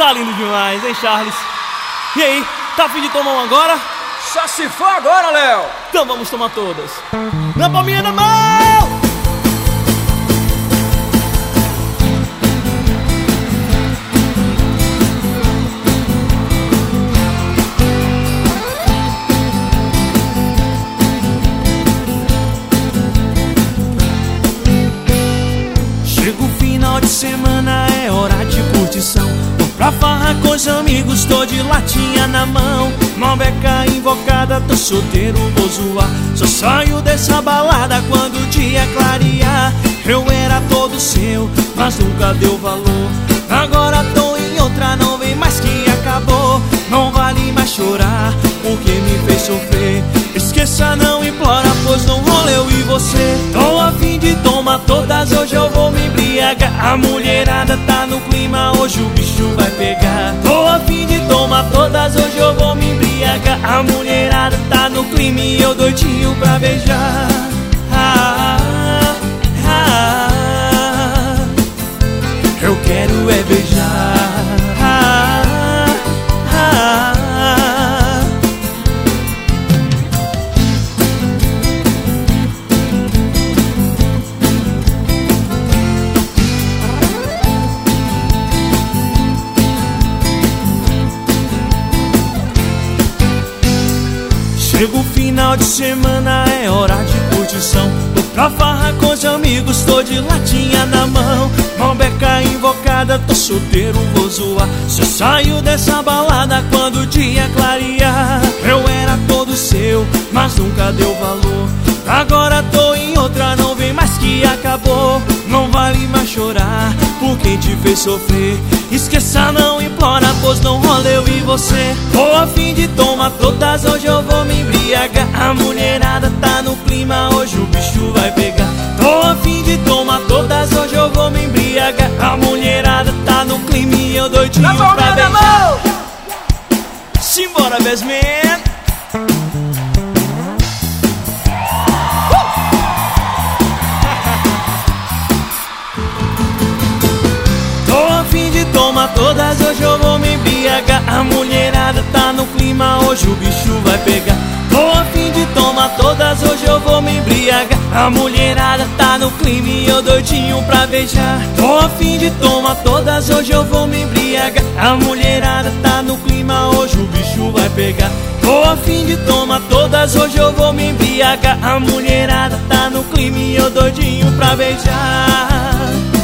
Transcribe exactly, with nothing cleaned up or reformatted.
Tá lindo demais, hein, Charles? E aí, tá a fim de tomar um agora? Só se for agora, Léo! Então vamos tomar todas. Na palminha da mão! Chega o final de semana, é hora de curtição. Tô pra farra com os amigos, tô de latinha na mão. Malbeca invocada, tô solteiro, vou zoar. Só saio dessa balada quando o dia clarear. Eu era todo seu, mas nunca deu valor. Agora tô em outra, não vem mais que acabou. Não vale mais chorar, porque me fez sofrer. Esqueça, não implora, pois não rola eu e você. Tô a fim de tomar todas, hoje eu vou me embriagar. A mulherada tá no clima, hoje o bicho vai pegar. Tô a fim de tomar todas, hoje eu vou me embriagar. A mulherada tá no clima e eu doidinho pra beijar. Ah, ah, ah, eu quero é beijar. Ah, ah, ah. Chega o final de semana, é hora de curtição. Tô pra farra com os amigos, tô de latinha na mão. Malbeca invocada, tô solteiro, vou zoar. Só saio dessa balada quando o dia clarear. Eu era todo seu, mas nunca deu valor. Agora tô em outra, não vem mais que acabou. Não vale mais chorar, por quem te fez sofrer. Esqueça, não implora, pois não rola eu e você. Tô a fim de tomar todas, hoje eu vou me embriagar. A mulherada tá no clima, hoje o bicho vai pegar. Tô a fim de tomar todas, hoje eu vou me embriagar. A mulherada tá no clima e eu doidinho pra beijar. Simbora, best man. Toma todas, hoje eu vou me embriagar. A mulherada tá no clima, hoje o bicho vai pegar. Tô a fim de tomar todas, hoje eu vou me embriagar. A mulherada tá no clima e eu doidinho pra beijar. Tô a fim de tomar todas, hoje eu vou me embriagar. A mulherada tá no clima, hoje o bicho vai pegar. Tô a fim de tomar todas, hoje eu vou me embriagar. A mulherada tá no clima e eu doidinho pra beijar.